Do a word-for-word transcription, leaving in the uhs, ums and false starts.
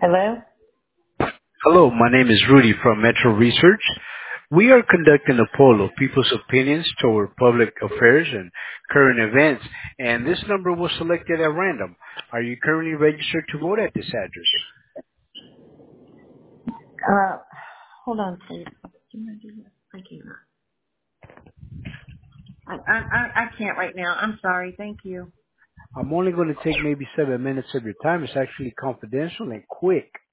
Hello? Hello, my name is Rudy from Metro Research. We are conducting a poll of people's opinions toward public affairs and current events, and this number was selected at random. Are you currently registered to vote at this address? Uh, hold on, please. Can I do this? I can't. I, I, I I can't right now. I'm sorry. Thank you. I'm only going to take maybe seven minutes of your time. It's actually confidential and quick.